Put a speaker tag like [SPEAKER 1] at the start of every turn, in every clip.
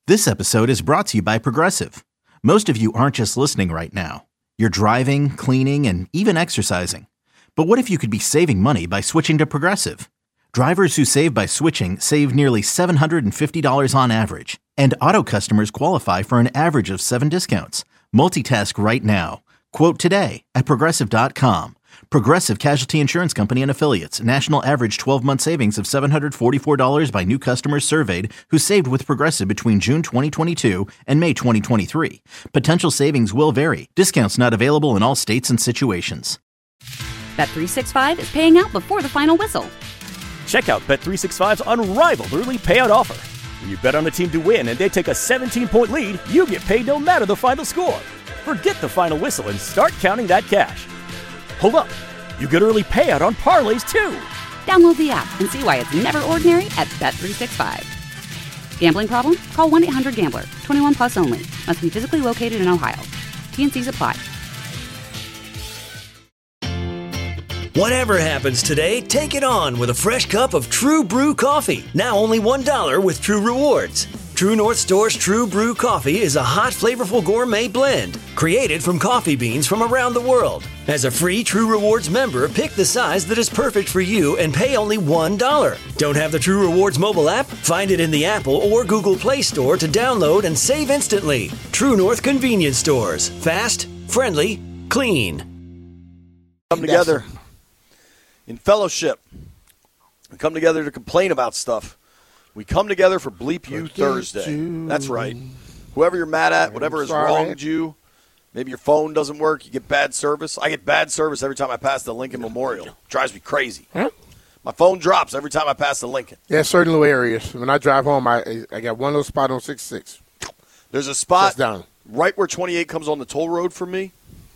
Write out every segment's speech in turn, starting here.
[SPEAKER 1] This episode is brought to you by Progressive. Most of you aren't just listening right now. You're driving, cleaning, and even exercising. But what if you could be saving money by switching to Progressive? Drivers who save by switching save nearly $750 on average. And auto customers qualify for an average of 7 discounts. Multitask right now. Quote today at Progressive.com. Progressive Casualty Insurance Company and Affiliates. National average 12-month savings of $744 by new customers surveyed who saved with Progressive between June 2022 and May 2023. Potential savings will vary. Discounts not available in all states and situations.
[SPEAKER 2] Bet365 is paying out before the final whistle.
[SPEAKER 3] Check out Bet365's unrivaled early payout offer. When you bet on a team to win and they take a 17-point lead, you get paid no matter the final score. Forget the final whistle and start counting that cash. Hold up. You get early payout on parlays, too.
[SPEAKER 2] Download the app and see why it's never ordinary at Bet365. Gambling problem? Call 1-800-GAMBLER. 21 plus only. Must be physically located in Ohio. T&Cs apply.
[SPEAKER 4] Whatever happens today, take it on with a fresh cup of True Brew coffee. Now only $1 with True Rewards. True North Store's True Brew coffee is a hot, flavorful gourmet blend created from coffee beans from around the world. As a free True Rewards member, pick the size that is perfect for you and pay only $1. Don't have the True Rewards mobile app? Find it in the Apple or Google Play Store to download and save instantly. True North convenience stores. Fast, friendly, clean.
[SPEAKER 5] Come together in fellowship. We come together to complain about stuff. We come together for Bleep You Thursday. That's right. Whoever you're mad at, whatever has wronged you, maybe your phone doesn't work, you get bad service. I get bad service every time I pass the Lincoln Memorial. It drives me crazy.
[SPEAKER 6] Huh?
[SPEAKER 5] My phone drops every time I pass the Lincoln.
[SPEAKER 6] Yeah, certain little areas. When I drive home, I got one little spot on 66.
[SPEAKER 5] There's a spot
[SPEAKER 6] down
[SPEAKER 5] right where 28 comes on the toll road for me.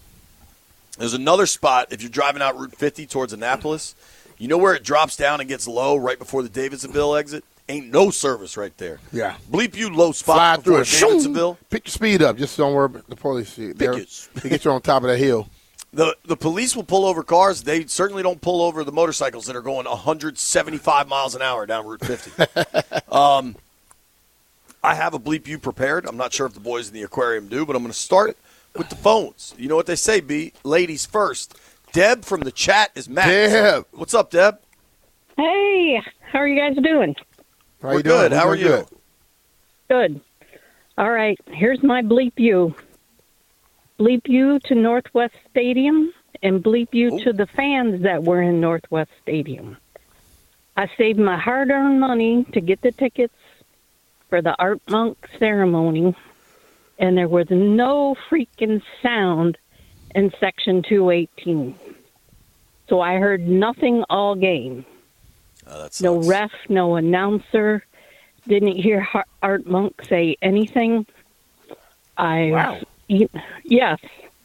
[SPEAKER 5] There's another spot if you're driving out Route 50 towards Annapolis. You know where it drops down and gets low right before the Davidsonville exit? Ain't no service right there.
[SPEAKER 6] Yeah.
[SPEAKER 5] Bleep You low spot
[SPEAKER 6] Fly
[SPEAKER 5] before
[SPEAKER 6] through it.
[SPEAKER 5] Davidsonville.
[SPEAKER 6] Pick your speed up. Just don't worry about the police. They get you on top of that hill.
[SPEAKER 5] The police will pull over cars. They certainly don't pull over the motorcycles that are going 175 miles an hour down Route 50. I have a Bleep You prepared. I'm not sure if the boys in the aquarium do, but I'm going to start with the phones. You know what they say, B? Ladies first. Deb from the chat is Matt.
[SPEAKER 6] Deb.
[SPEAKER 5] What's up, Deb?
[SPEAKER 7] Hey, how are you guys doing?
[SPEAKER 6] How
[SPEAKER 5] We're
[SPEAKER 6] you doing?
[SPEAKER 5] good. How are you?
[SPEAKER 7] Good. All right, here's my Bleep You. Bleep You to Northwest Stadium and Bleep You to the fans that were in Northwest Stadium. I saved my hard-earned money to get the tickets for the Art Monk ceremony, and there was no freaking sound in Section 218. So I heard nothing all game.
[SPEAKER 5] Oh, that sucks.
[SPEAKER 7] No ref, no announcer. Didn't hear Art Monk say anything.
[SPEAKER 6] Wow.
[SPEAKER 7] Yes.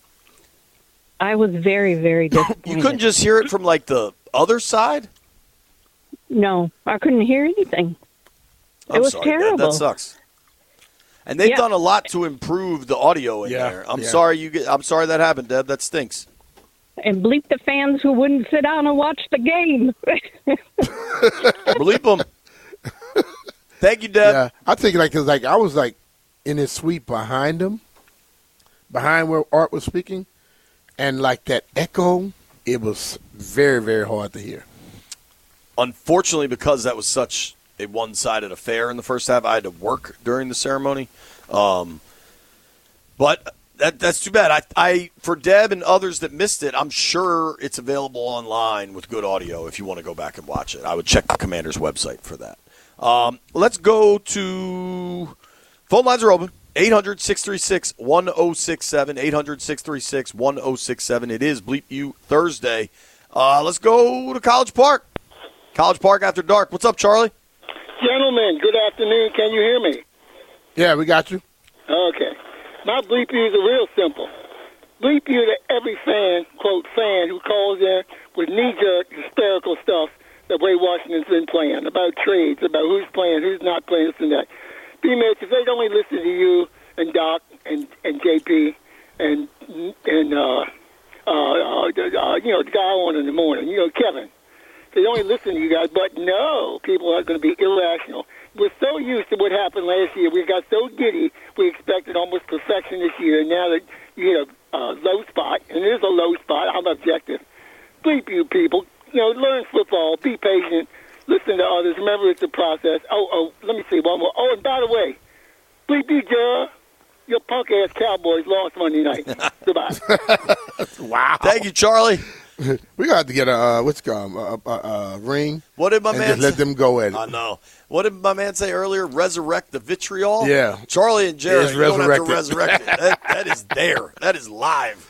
[SPEAKER 7] I was very, very disappointed.
[SPEAKER 5] You couldn't just hear it from, like, the other side?
[SPEAKER 7] No, I couldn't hear anything.
[SPEAKER 5] I'm
[SPEAKER 7] It was
[SPEAKER 5] sorry,
[SPEAKER 7] terrible.
[SPEAKER 5] That sucks. And they've
[SPEAKER 7] Yeah.
[SPEAKER 5] done a lot to improve the audio in there. I'm sorry I'm sorry that happened, Deb. That stinks.
[SPEAKER 7] And bleep the fans who wouldn't sit down and watch the game.
[SPEAKER 5] Bleep them. Thank you, Deb.
[SPEAKER 6] Yeah, I think cause I was in his suite behind him, behind where Art was speaking, and that echo, it was very, very hard to hear.
[SPEAKER 5] Unfortunately, because that was such a one-sided affair in the first half, I had to work during the ceremony. But that's too bad. I for Deb and others that missed it, I'm sure it's available online with good audio if you want to go back and watch it. I would check the Commander's website for that. Let's go to phone lines are open. 800-636-1067, 800-636-1067. It is Bleep You Thursday. Let's go to College Park. College Park After Dark. What's up, Charlie?
[SPEAKER 8] Gentlemen, good afternoon. Can you hear me?
[SPEAKER 6] Yeah, we got you.
[SPEAKER 8] Okay. My bleep you is real simple. Bleep you to every fan, quote, fan who calls in with knee-jerk, hysterical stuff the way Washington's been playing, about trades, about who's playing, who's not playing, this and that. B-Mitch, if they'd only listen to you and Doc and JP and the guy on in the morning, Kevin. They only listen to you guys, but no, people are going to be irrational. we're so used to what happened last year. We got so giddy. We expected almost perfection this year. And now that you hit a low spot, and it is a low spot, I'm objective. Bleep you people. Learn football. Be patient. Listen to others. Remember, it's a process. Let me see one more. Oh, and by the way, bleep you, Joe. Your punk-ass Cowboys lost Monday night. Goodbye.
[SPEAKER 6] Wow.
[SPEAKER 5] Thank you, Charlie.
[SPEAKER 6] We got to get a ring.
[SPEAKER 5] What did my
[SPEAKER 6] and
[SPEAKER 5] man
[SPEAKER 6] just let them go at it.
[SPEAKER 5] I know. What did my man say earlier? Resurrect the vitriol?
[SPEAKER 6] Yeah.
[SPEAKER 5] Charlie and Jared, you don't have to
[SPEAKER 6] resurrected.
[SPEAKER 5] resurrect it. That is there. That is live.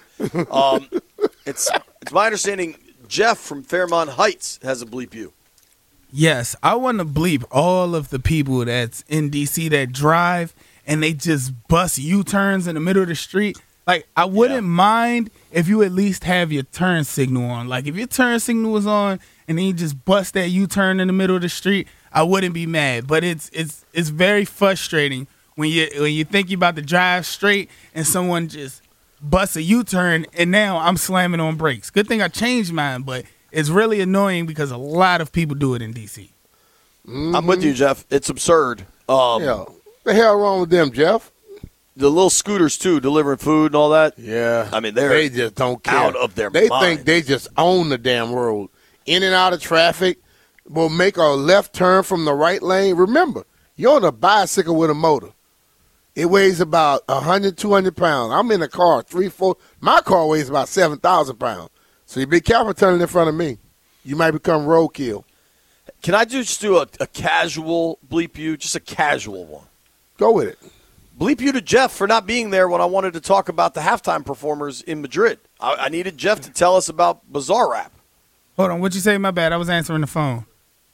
[SPEAKER 5] It's my understanding Jeff from Fairmont Heights has a bleep you.
[SPEAKER 9] Yes, I want to bleep all of the people that's in D.C. that drive and they just bust U-turns in the middle of the street. Like, I wouldn't mind if you at least have your turn signal on. Like, if your turn signal was on and then you just bust that U-turn in the middle of the street, I wouldn't be mad. But it's very frustrating when you think you're about to drive straight and someone just busts a U-turn and now I'm slamming on brakes. Good thing I changed mine, but it's really annoying because a lot of people do it in D.C.
[SPEAKER 6] Mm-hmm.
[SPEAKER 5] I'm with you, Jeff. It's absurd.
[SPEAKER 6] The hell wrong with them, Jeff?
[SPEAKER 5] The little scooters, too, delivering food and all that.
[SPEAKER 6] Yeah.
[SPEAKER 5] I mean,
[SPEAKER 6] they just don't care.
[SPEAKER 5] Out of their
[SPEAKER 6] They
[SPEAKER 5] mind.
[SPEAKER 6] think they just own the damn road. In and out of traffic. Will make a left turn from the right lane. Remember, you're on a bicycle with a motor. It weighs about 100, 200 pounds. I'm in a car, 3-4. My car weighs about 7,000 pounds. So you be careful turning in front of me. You might become roadkill.
[SPEAKER 5] Can I just do a casual bleep you? Just a casual one.
[SPEAKER 6] Go with it.
[SPEAKER 5] Bleep you to Jeff for not being there when I wanted to talk about the halftime performers in Madrid. I needed Jeff to tell us about Bizarre Rap.
[SPEAKER 9] Hold on, what'd you say? My bad. I was answering the phone.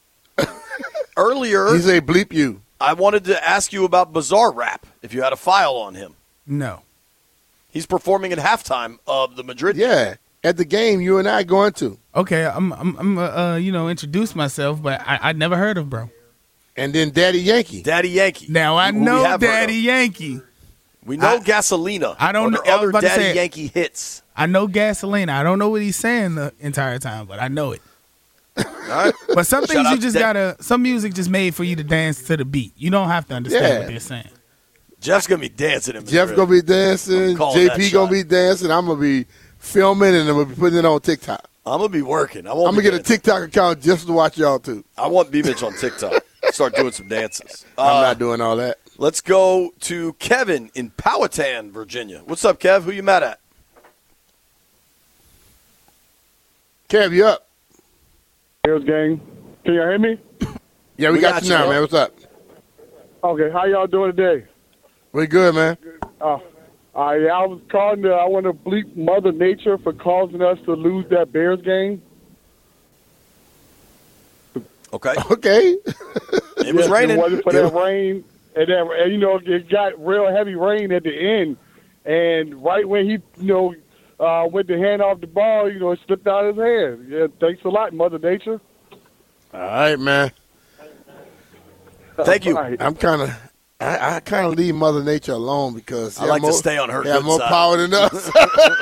[SPEAKER 5] Earlier,
[SPEAKER 6] He say bleep you.
[SPEAKER 5] I wanted to ask you about Bizarre Rap, if you had a file on him.
[SPEAKER 9] No.
[SPEAKER 5] He's performing at halftime of the Madrid game.
[SPEAKER 6] Yeah, at the game you and I going to.
[SPEAKER 9] Okay, I'm introduce myself, but I never heard of bro.
[SPEAKER 6] And then Daddy Yankee.
[SPEAKER 5] Daddy Yankee.
[SPEAKER 9] Now I
[SPEAKER 5] who we
[SPEAKER 9] know
[SPEAKER 5] have heard
[SPEAKER 9] Daddy
[SPEAKER 5] of.
[SPEAKER 9] Yankee.
[SPEAKER 5] We know Gasolina.
[SPEAKER 9] I don't know.
[SPEAKER 5] Or
[SPEAKER 9] I was
[SPEAKER 5] other
[SPEAKER 9] about to
[SPEAKER 5] Daddy
[SPEAKER 9] say-
[SPEAKER 5] Yankee hits.
[SPEAKER 9] I know Gasolina. I don't know what he's saying the entire time, but I know it.
[SPEAKER 5] All right.
[SPEAKER 9] But some
[SPEAKER 5] Shout
[SPEAKER 9] things
[SPEAKER 5] out
[SPEAKER 9] you
[SPEAKER 5] to
[SPEAKER 9] just
[SPEAKER 5] Dad-
[SPEAKER 9] some music just made for you to dance to the beat. You don't have to understand
[SPEAKER 6] Yeah.
[SPEAKER 9] what they're saying.
[SPEAKER 5] Jeff's going to be dancing in Madrid.
[SPEAKER 6] Jeff's going to be dancing.
[SPEAKER 5] I'm calling that
[SPEAKER 6] JP going
[SPEAKER 5] shot.
[SPEAKER 6] to be dancing. I'm going to be filming and I'm going to be putting it on TikTok.
[SPEAKER 5] I'm going to be working. I'm
[SPEAKER 6] I'm going to get a TikTok account just to watch y'all too.
[SPEAKER 5] I want B-Mitch on TikTok. Start doing some dances.
[SPEAKER 6] I'm not doing all that.
[SPEAKER 5] Let's go to Kevin in Powhatan, Virginia. What's up, Kev? Who you mad at?
[SPEAKER 6] Kev, you up?
[SPEAKER 10] Here's gang. Can y'all hear me?
[SPEAKER 6] Yeah, we got you now,
[SPEAKER 5] bro.
[SPEAKER 6] man. What's up?
[SPEAKER 10] Okay, how y'all doing today?
[SPEAKER 6] We good, man.
[SPEAKER 10] I was calling. I want to bleep Mother Nature for causing us to lose that Bears game.
[SPEAKER 5] Okay.
[SPEAKER 6] Okay.
[SPEAKER 5] It was raining.
[SPEAKER 10] If it wasn't for that rain, and it got real heavy rain at the end, and right when he, went to hand off the ball, it slipped out of his hand. Yeah, thanks a lot, Mother Nature.
[SPEAKER 6] All right, man.
[SPEAKER 5] Thank you.
[SPEAKER 10] All right.
[SPEAKER 6] I'm kind of. I kind of leave Mother Nature alone because
[SPEAKER 5] I like to stay on her
[SPEAKER 6] They have
[SPEAKER 5] good
[SPEAKER 6] more
[SPEAKER 5] side.
[SPEAKER 6] power than us.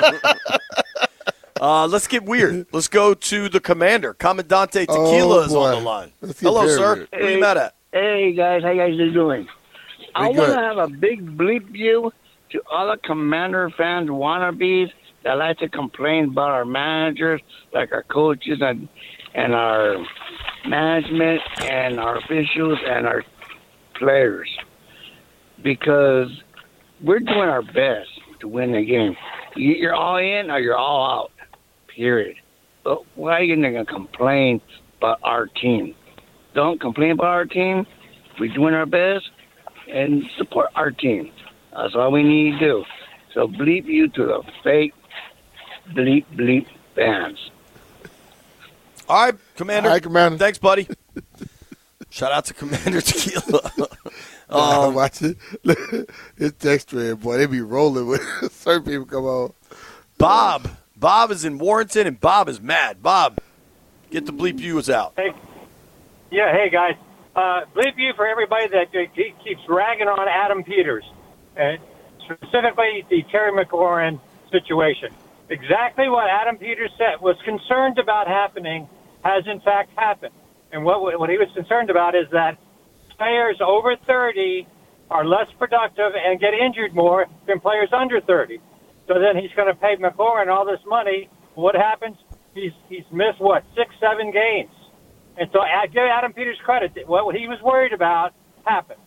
[SPEAKER 5] Let's get weird. Let's go to the commander. Commandante Tequila is on
[SPEAKER 6] boy.
[SPEAKER 5] the line.
[SPEAKER 6] Let's get
[SPEAKER 5] Hello,
[SPEAKER 6] very
[SPEAKER 5] sir.
[SPEAKER 6] weird.
[SPEAKER 5] Who are you mad at?
[SPEAKER 11] Hey guys, how you guys doing? I want
[SPEAKER 6] good.
[SPEAKER 11] to have a big bleep you to all the Commander fans wannabes that like to complain about our managers, like our coaches and our management and our officials and our players, because we're doing our best to win the game. You're all in or you're all out. Period. But why are you going to complain about our team? Don't complain about our team. We're doing our best and support our team. That's all we need to do. So bleep you to the fake bleep fans.
[SPEAKER 5] All right, Commander.
[SPEAKER 6] All right, Commander.
[SPEAKER 5] Thanks, buddy. Shout out to Commander Tequila.
[SPEAKER 6] Watch it. It's text thread, boy. They be rolling with certain people come on.
[SPEAKER 5] Bob. Bob is in Warrenton, and Bob is mad. Bob, get the bleep yous out.
[SPEAKER 12] Hey, yeah, hey guys. Bleep you for everybody that keeps ragging on Adam Peters, and specifically the Terry McLaurin situation. Exactly what Adam Peters said was concerned about happening has in fact happened. And what he was concerned about is that players over 30 are less productive and get injured more than players under 30. So then he's going to pay McLaurin all this money. What happens? He's missed, 6-7 games. And so I give Adam Peters credit. What he was worried about happened.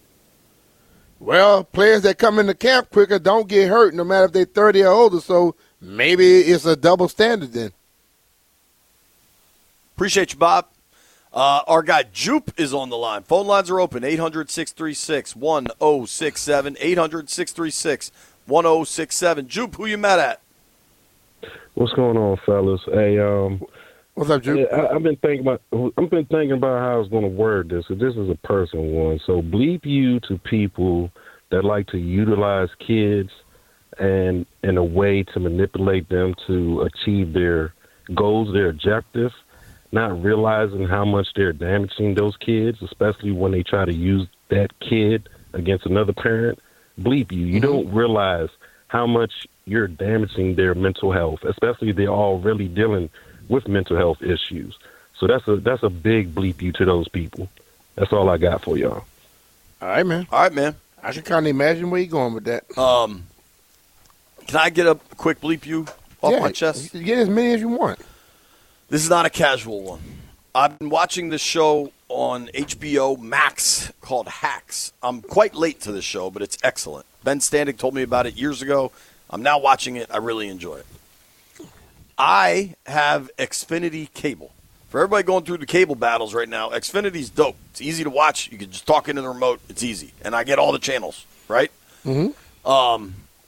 [SPEAKER 6] Well, players that come into camp quicker don't get hurt no matter if they're 30 or older, so maybe it's a double standard then.
[SPEAKER 5] Appreciate you, Bob. Our guy Jupe is on the line. Phone lines are open, 800-636-1067, 800-636-1067. Jupe, who you mad at?
[SPEAKER 13] What's going on, fellas? Hey,
[SPEAKER 6] what's up, Jupe?
[SPEAKER 13] I've been thinking about how I was going to word this. This is a personal one. So bleep you to people that like to utilize kids and in a way to manipulate them to achieve their goals, their objectives, not realizing how much they're damaging those kids, especially when they try to use that kid against another parent. Bleep you. You don't realize how much you're damaging their mental health, especially if they're already dealing with mental health issues. So that's a big bleep you to those people. That's all I got for y'all.
[SPEAKER 6] All right, man. I can kind of imagine where you're going with that.
[SPEAKER 5] Can I get a quick bleep you off my chest?
[SPEAKER 6] You get as many as you want.
[SPEAKER 5] This is not a casual one. I've been watching this show on HBO Max called Hacks. I'm quite late to this show, but it's excellent. Ben Standig told me about it years ago. I'm now watching it. I really enjoy it. I have Xfinity cable. For everybody going through the cable battles right now, Xfinity's dope. It's easy to watch. You can just talk into the remote. It's easy. And I get all the channels, right?
[SPEAKER 6] Mm-hmm.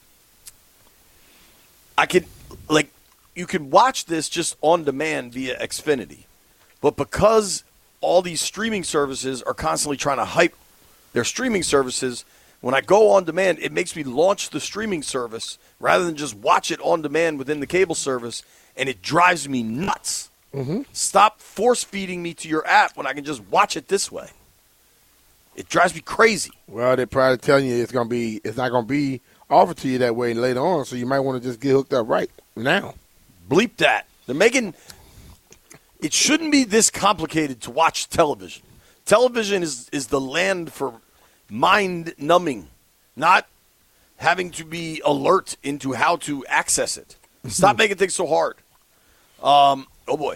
[SPEAKER 5] You can watch this just on demand via Xfinity. But because all these streaming services are constantly trying to hype their streaming services, when I go on demand, it makes me launch the streaming service rather than just watch it on demand within the cable service, and it drives me nuts.
[SPEAKER 6] Mm-hmm.
[SPEAKER 5] Stop force-feeding me to your app when I can just watch it this way. It drives me crazy.
[SPEAKER 6] Well, they're probably telling you it's not going to be offered to you that way later on, so you might want to just get hooked up right now.
[SPEAKER 5] Bleep that. They're making – it shouldn't be this complicated to watch television. Television is the land for mind-numbing, not having to be alert into how to access it. Stop making things so hard. Oh, boy.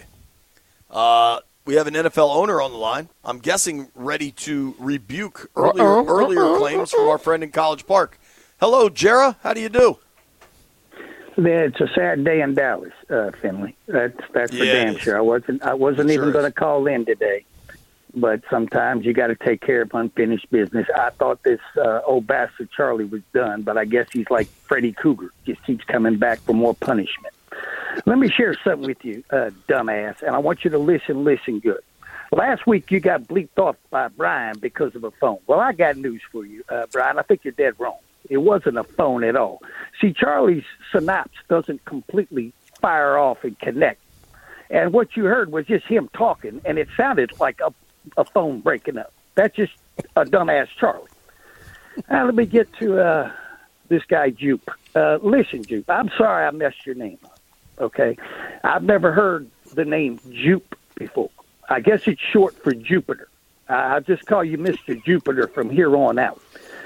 [SPEAKER 5] We have an NFL owner on the line. I'm guessing ready to rebuke earlier claims from our friend in College Park. Hello, Jera. How do you do?
[SPEAKER 14] It's a sad day in Dallas, Finley. That's for damn sure. I wasn't even going to call in today, but sometimes you got to take care of unfinished business. I thought this old bastard Charlie was done, but I guess he's like Freddy Krueger, just keeps coming back for more punishment. Let me share something with you, dumbass, and I want you to listen good. Last week you got bleeped off by Brian because of a phone. Well, I got news for you, Brian. I think you're dead wrong. It wasn't a phone at all. See, Charlie's synapse doesn't completely fire off and connect. And what you heard was just him talking, and it sounded like a phone breaking up. That's just a dumbass Charlie. Now, let me get to this guy, Jupe. Listen, Jupe, I'm sorry I messed your name up, okay? I've never heard the name Jupe before. I guess it's short for Jupiter. I'll just call you Mr. Jupiter from here on out.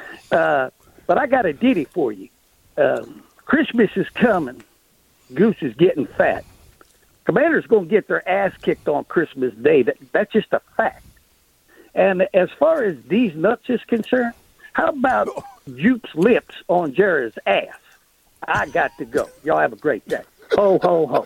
[SPEAKER 14] But I got a ditty for you. Christmas is coming. Goose is getting fat. Commanders going to get their ass kicked on Christmas Day. That's just a fact. And as far as these nuts is concerned, how about Jupe's lips on Jera's ass? I got to go. Y'all have a great day. Ho, ho, ho.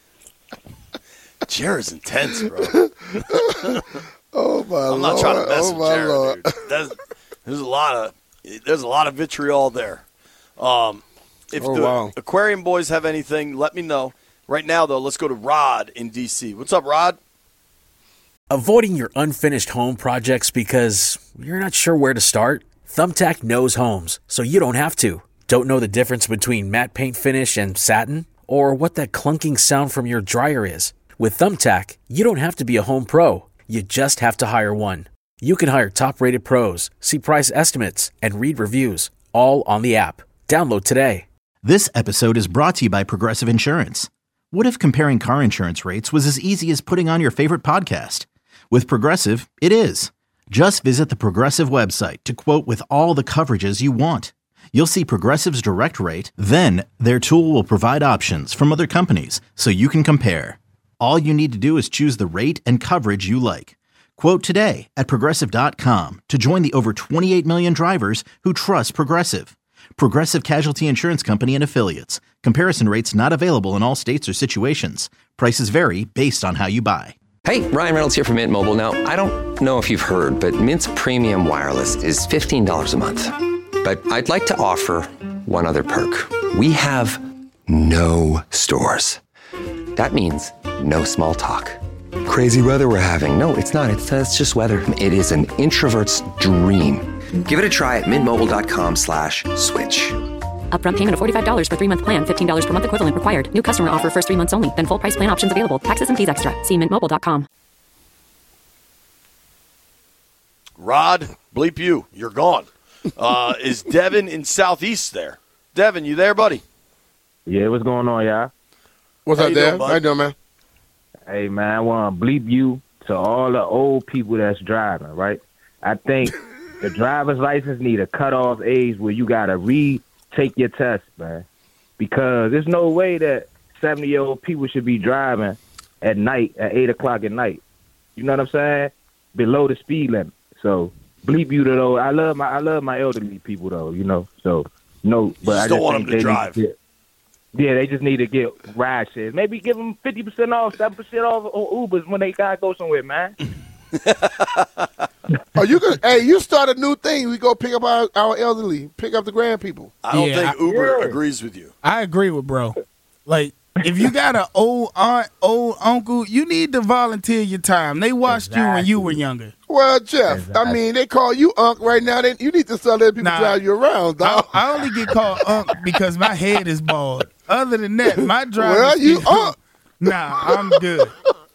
[SPEAKER 5] Jera's intense, bro.
[SPEAKER 6] Oh, my Lord.
[SPEAKER 5] I'm not trying to mess with Jera,
[SPEAKER 6] Lord.
[SPEAKER 5] dude. There's a lot of vitriol there. If the Aquarium boys have anything, let me know. Right now, though, let's go to Rod in D.C. What's up, Rod?
[SPEAKER 15] Avoiding your unfinished home projects because you're not sure where to start? Thumbtack knows homes, so you don't have to. Don't know the difference between matte paint finish and satin? Or what that clunking sound from your dryer is? With Thumbtack, you don't have to be a home pro. You just have to hire one. You can hire top-rated pros, see price estimates, and read reviews, all on the app. Download today.
[SPEAKER 1] This episode is brought to you by Progressive Insurance. What if comparing car insurance rates was as easy as putting on your favorite podcast? With Progressive, it is. Just visit the Progressive website to quote with all the coverages you want. You'll see Progressive's direct rate, then their tool will provide options from other companies so you can compare. All you need to do is choose the rate and coverage you like. Quote today at Progressive.com to join the over 28 million drivers who trust Progressive. Progressive Casualty Insurance Company and Affiliates. Comparison rates not available in all states or situations. Prices vary based on how you buy.
[SPEAKER 16] Hey, Ryan Reynolds here from Mint Mobile. Now, I don't know if you've heard, but Mint's premium wireless is $15 a month. But I'd like to offer one other perk. We have no stores. That means no small talk. Crazy weather we're having. No, it's not. It's just weather. It is an introvert's dream. Give it a try at mintmobile.com/switch.
[SPEAKER 17] Upfront payment of $45 for 3-month plan. $15 per month equivalent required. New customer offer first 3 months only. Then full price plan options available. Taxes and fees extra. See mintmobile.com.
[SPEAKER 5] Rod, bleep you. You're gone. Is Devin in Southeast there? Devin, you there, buddy?
[SPEAKER 18] Yeah, what's going on, y'all?
[SPEAKER 6] What's up, Devin? How you doing, man?
[SPEAKER 18] Hey, man, I want to bleep you to all the old people that's driving, right? I think the driver's license need a cutoff age where you got to retake your test, man. Because there's no way that 70-year-old people should be driving at night, at 8 o'clock at night. You know what I'm saying? Below the speed limit. So, bleep you to those. I love my elderly people, though, you know. So, no. But I just
[SPEAKER 5] don't want them to drive.
[SPEAKER 18] Yeah, they just need to get ride shares. Maybe give them 50% off, 7% off on Ubers when they gotta go somewhere, man.
[SPEAKER 6] Oh, you could. Hey, you start a new thing. We go pick up our elderly, pick up the grand people.
[SPEAKER 5] I don't think Uber agrees with you.
[SPEAKER 9] I agree with bro. Like, if you got an old aunt, old uncle, you need to volunteer your time. They watched you when you were younger.
[SPEAKER 6] Well, Jeff, I mean, they call you Unc right now. You need to start letting people drive you around, dog.
[SPEAKER 9] I only get called Unc because my head is bald. Other than that, my driver.
[SPEAKER 6] Well, you Unc.
[SPEAKER 9] Nah, I'm good.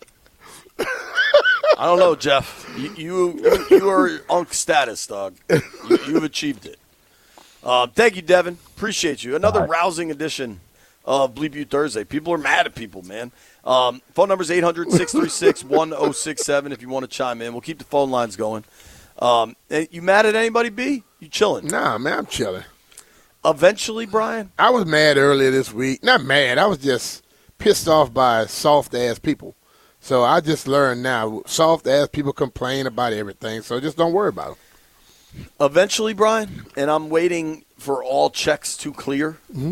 [SPEAKER 5] I don't know, Jeff. You are Unc status, dog. You've achieved it. Thank you, Devin. Appreciate you. Another rousing edition of Bleep You Thursday. People are mad at people, man. Phone number is 800-636-1067 if you want to chime in. We'll keep the phone lines going. You mad at anybody, B? You chilling?
[SPEAKER 6] Nah, man, I'm chilling.
[SPEAKER 5] Eventually, Brian?
[SPEAKER 6] I was mad earlier this week. Not mad. I was just pissed off by soft-ass people. So I just learned now, soft-ass people complain about everything, so just don't worry about them.
[SPEAKER 5] Eventually, Brian, and I'm waiting for all checks to clear.
[SPEAKER 6] Mm-hmm.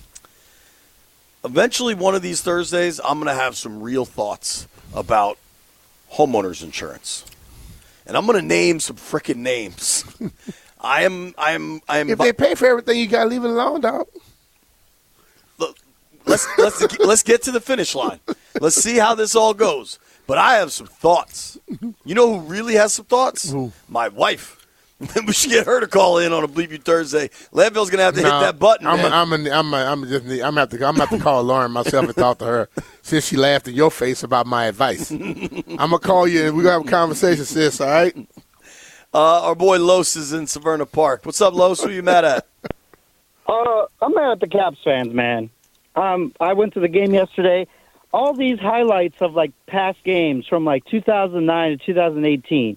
[SPEAKER 5] Eventually, one of these Thursdays, I'm going to have some real thoughts about homeowners insurance. And I'm going to name some frickin' names. I am.
[SPEAKER 6] If they pay for everything, you got to leave it alone, dog.
[SPEAKER 5] Look, let's get to the finish line. Let's see how this all goes. But I have some thoughts. You know who really has some thoughts?
[SPEAKER 6] Who?
[SPEAKER 5] My wife. We should get her to call in on a Bleep You Thursday. Leadville's gonna have to hit that button.
[SPEAKER 6] I'm gonna have to call Lauren myself and talk to her since she laughed in your face about my advice. I'm gonna call you and we're gonna have a conversation, sis. All right.
[SPEAKER 5] Our boy Los is in Severna Park. What's up, Los? Who you mad at?
[SPEAKER 19] I'm mad at the Caps fans, man. I went to the game yesterday. All these highlights of like past games from like 2009 to 2018.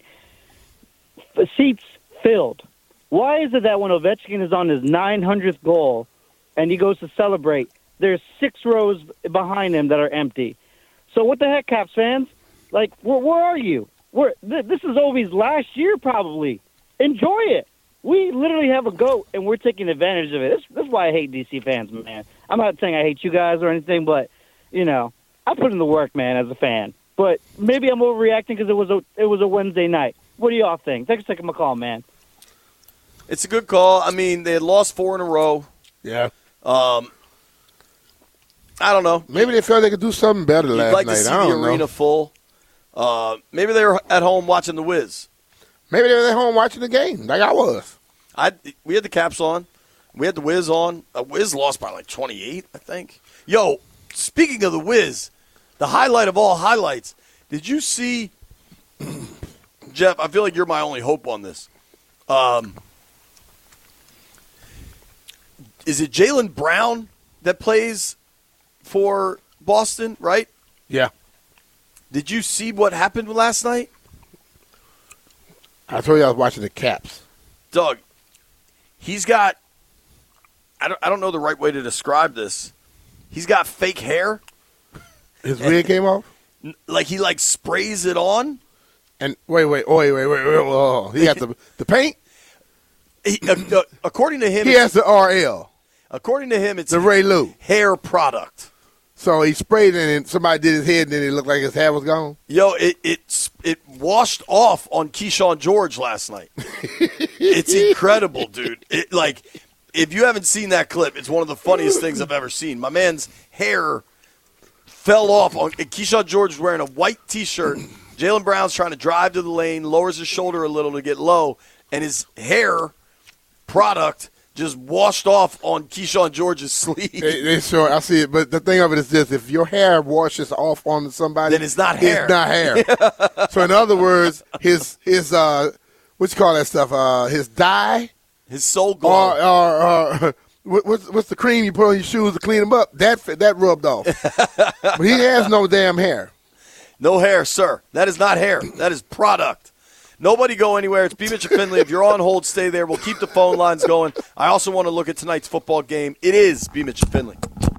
[SPEAKER 19] Seats filled. Why is it that when Ovechkin is on his 900th goal and he goes to celebrate, there's 6 rows behind him that are empty? So what the heck, Caps fans? Like, where are you? This is Ovi's last year probably. Enjoy it. We literally have a GOAT, and we're taking advantage of it. This is why I hate DC fans, man. I'm not saying I hate you guys or anything, but, you know, I put in the work, man, as a fan. But maybe I'm overreacting because it was a Wednesday night. What do y'all think? Thanks for taking my call, man.
[SPEAKER 5] It's a good call. I mean, they had lost 4 in a row.
[SPEAKER 6] Yeah.
[SPEAKER 5] I don't know.
[SPEAKER 6] Maybe they felt they could do something better last night.
[SPEAKER 5] You'd like to see the arena full. Maybe they were at home watching the Wiz.
[SPEAKER 6] Maybe they were at home watching the game, like I was.
[SPEAKER 5] We had the Caps on. We had the Wiz on. Wiz lost by like 28, I think. Yo, speaking of the Wiz, the highlight of all highlights, did you see – Jeff, I feel like you're my only hope on this. Is it Jaylen Brown that plays for Boston, right?
[SPEAKER 6] Yeah.
[SPEAKER 5] Did you see what happened last night?
[SPEAKER 6] I told you I was watching the Caps.
[SPEAKER 5] Doug, he's got, I don't know the right way to describe this. He's got fake hair.
[SPEAKER 6] His wig came off?
[SPEAKER 5] Like he sprays it on.
[SPEAKER 6] And wait. Oh, he got the paint?
[SPEAKER 5] According to him,
[SPEAKER 6] he has the RL.
[SPEAKER 5] According to him, it's
[SPEAKER 6] the Ray Lou
[SPEAKER 5] hair product.
[SPEAKER 6] So he sprayed it, and somebody did his head, and then it looked like his hair was gone.
[SPEAKER 5] Yo, it washed off on Keyshawn George last night. It's incredible, dude. If you haven't seen that clip, it's one of the funniest things I've ever seen. My man's hair fell off. Keyshawn George was wearing a white T-shirt. Jaylen Brown's trying to drive to the lane, lowers his shoulder a little to get low, and his hair product just washed off on Keyshawn George's sleeve.
[SPEAKER 6] It's short. I see it. But the thing of it is this. If your hair washes off on somebody,
[SPEAKER 5] then it's not hair.
[SPEAKER 6] It's not hair. So in other words, his what you call that stuff? His dye?
[SPEAKER 5] His Soul Glow.
[SPEAKER 6] Or what's the cream you put on your shoes to clean them up? That rubbed off. But he has no damn hair.
[SPEAKER 5] No hair, sir. That is not hair. That is product. Nobody go anywhere. It's B. Mitch and Finley. If you're on hold, stay there. We'll keep the phone lines going. I also want to look at tonight's football game. It is B. Mitch and Finley.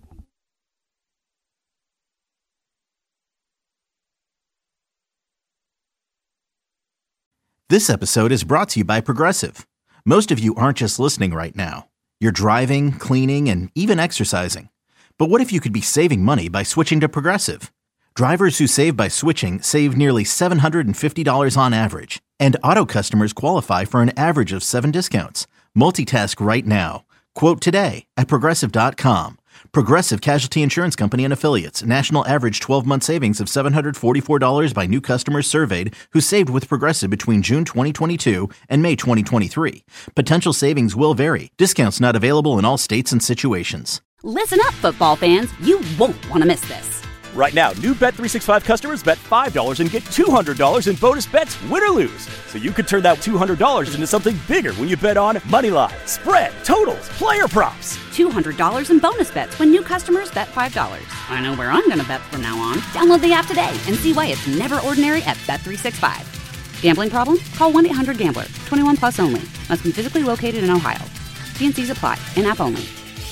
[SPEAKER 1] This episode is brought to you by Progressive. Most of you aren't just listening right now. You're driving, cleaning, and even exercising. But what if you could be saving money by switching to Progressive? Drivers who save by switching save nearly $750 on average. And auto customers qualify for an average of 7 discounts. Multitask right now. Quote today at Progressive.com. Progressive Casualty Insurance Company and Affiliates. National average 12-month savings of $744 by new customers surveyed who saved with Progressive between June 2022 and May 2023. Potential savings will vary. Discounts not available in all states and situations.
[SPEAKER 2] Listen up, football fans. You won't want to miss this.
[SPEAKER 3] Right now, new Bet365 customers bet $5 and get $200 in bonus bets, win or lose. So you could turn that $200 into something bigger when you bet on Moneyline, spread, totals, player props.
[SPEAKER 2] $200 in bonus bets when new customers bet $5. I know where I'm going to bet from now on. Download the app today and see why it's never ordinary at Bet365. Gambling problem? Call 1-800-GAMBLER. 21 plus only. Must be physically located in Ohio. T&Cs apply. In-app only.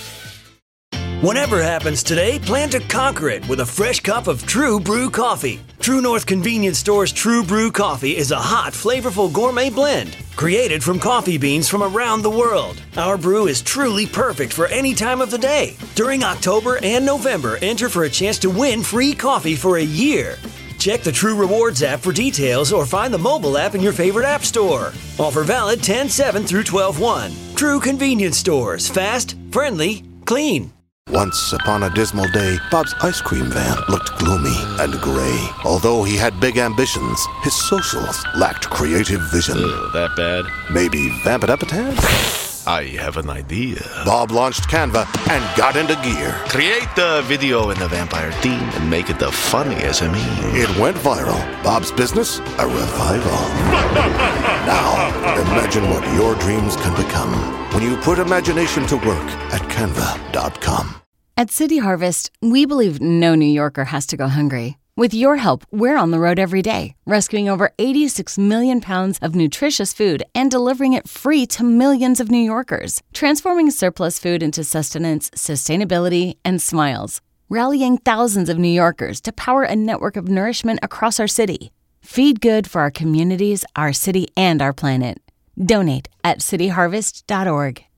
[SPEAKER 4] Whatever happens today, plan to conquer it with a fresh cup of True Brew coffee. True North Convenience Store's True Brew coffee is a hot, flavorful gourmet blend created from coffee beans from around the world. Our brew is truly perfect for any time of the day. During October and November, enter for a chance to win free coffee for a year. Check the True Rewards app for details or find the mobile app in your favorite app store. Offer valid 10/7 through 12/1. True Convenience Stores. Fast, friendly, clean.
[SPEAKER 20] Once upon a dismal day, Bob's ice cream van looked gloomy and gray. Although he had big ambitions, his socials lacked creative vision.
[SPEAKER 21] That bad?
[SPEAKER 20] Maybe vamp it up a tad?
[SPEAKER 21] I have an idea.
[SPEAKER 20] Bob launched Canva and got into gear.
[SPEAKER 21] Create the video in the vampire theme and make it the funniest of me.
[SPEAKER 20] It went viral. Bob's business, a revival. Now, imagine what your dreams can become when you put imagination to work at Canva.com.
[SPEAKER 22] At City Harvest, we believe no New Yorker has to go hungry. With your help, we're on the road every day, rescuing over 86 million pounds of nutritious food and delivering it free to millions of New Yorkers, transforming surplus food into sustenance, sustainability, and smiles, rallying thousands of New Yorkers to power a network of nourishment across our city. Feed good for our communities, our city, and our planet. Donate at cityharvest.org.